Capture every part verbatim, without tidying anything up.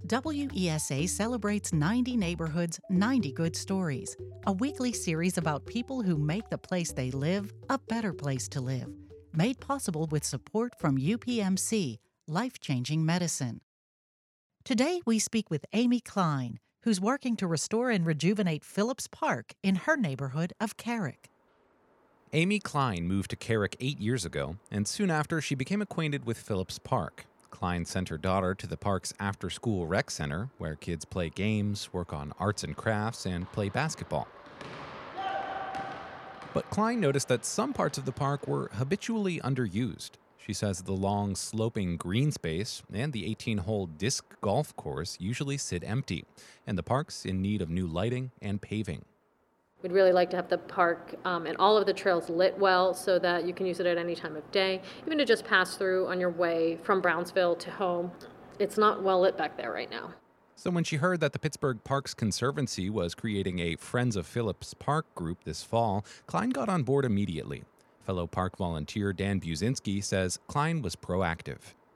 W E S A celebrates ninety neighborhoods, ninety good stories, a weekly series about people who make the place they live a better place to live. Made possible with support from U P M C, Life-Changing Medicine. Today we speak with Amy Klein, who's working to restore and rejuvenate Phillips Park in her neighborhood of Carrick. Amy Klein moved to Carrick eight years ago, and soon after she became acquainted with Phillips Park. Klein sent her daughter to the park's after-school rec center, where kids play games, work on arts and crafts, and play basketball. But Klein noticed that some parts of the park were habitually underused. She says the long, sloping green space and the eighteen-hole disc golf course usually sit empty, and the park's in need of new lighting and paving. We'd really like to have the park um, and all of the trails lit well so that you can use it at any time of day, even to just pass through on your way from Brownsville to home. It's not well lit back there right now. So when she heard that the Pittsburgh Parks Conservancy was creating a Friends of Phillips Park group this fall, Klein got on board immediately. Fellow park volunteer Dan Buzinski says Klein was proactive.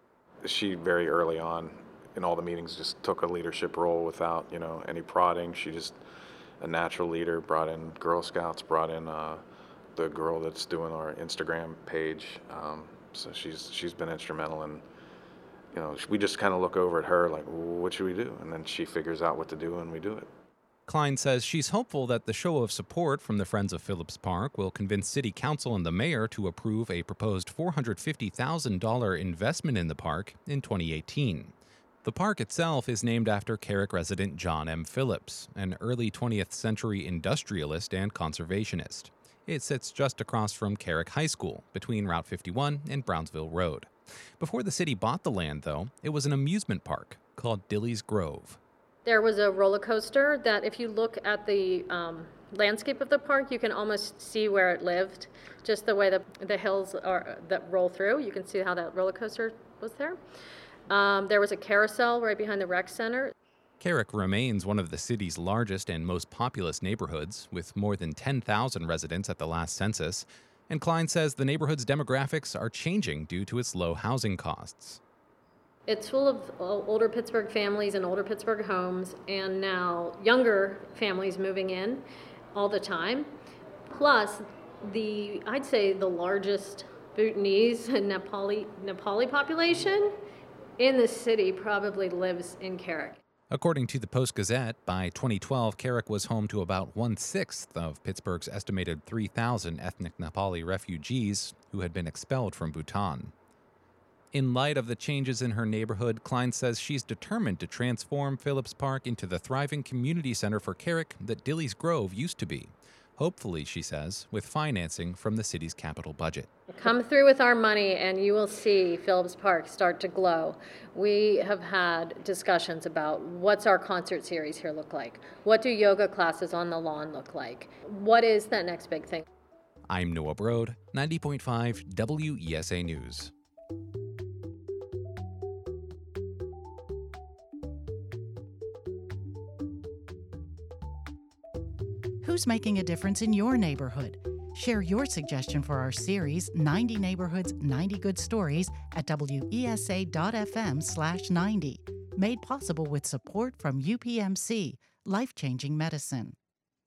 She very early on in all the meetings just took a leadership role without, you know, any prodding. She just a natural leader, brought in Girl Scouts, brought in uh, the girl that's doing our Instagram page. Um, so she's she's been instrumental in, you know, we just kind of look over at her like, what should we do? And then she figures out what to do and we do it. Klein says she's hopeful that the show of support from the Friends of Phillips Park will convince City Council and the mayor to approve a proposed four hundred fifty thousand dollars investment in the park in twenty eighteen. The park itself is named after Carrick resident John M. Phillips, an early twentieth century industrialist and conservationist. It sits just across from Carrick High School, between Route fifty-one and Brownsville Road. Before the city bought the land, though, it was an amusement park called Dilly's Grove. There was a roller coaster that if you look at the um, landscape of the park, you can almost see where it lived. Just the way the, the hills are, that roll through, you can see how that roller coaster was there. Um, there was a carousel right behind the rec center. Carrick remains one of the city's largest and most populous neighborhoods, with more than ten thousand residents at the last census. And Klein says the neighborhood's demographics are changing due to its low housing costs. It's full of older Pittsburgh families and older Pittsburgh homes, and now younger families moving in all the time. Plus, the I'd say the largest Bhutanese and Nepali, Nepali population in the city probably lives in Carrick. According to the Post-Gazette, by twenty twelve, Carrick was home to about one-sixth of Pittsburgh's estimated three thousand ethnic Nepali refugees who had been expelled from Bhutan. In light of the changes in her neighborhood, Klein says she's determined to transform Phillips Park into the thriving community center for Carrick that Dilly's Grove used to be. Hopefully, she says, with financing from the city's capital budget. Come through with our money and you will see Phillips Park start to glow. We have had discussions about what's our concert series here look like? What do yoga classes on the lawn look like? What is that next big thing? I'm Noah Brode, ninety point five W E S A News. Who's making a difference in your neighborhood? Share your suggestion for our series, ninety Neighborhoods, ninety Good Stories, at W E S A dot F M slash ninety. Made possible with support from U P M C, Life-Changing Medicine.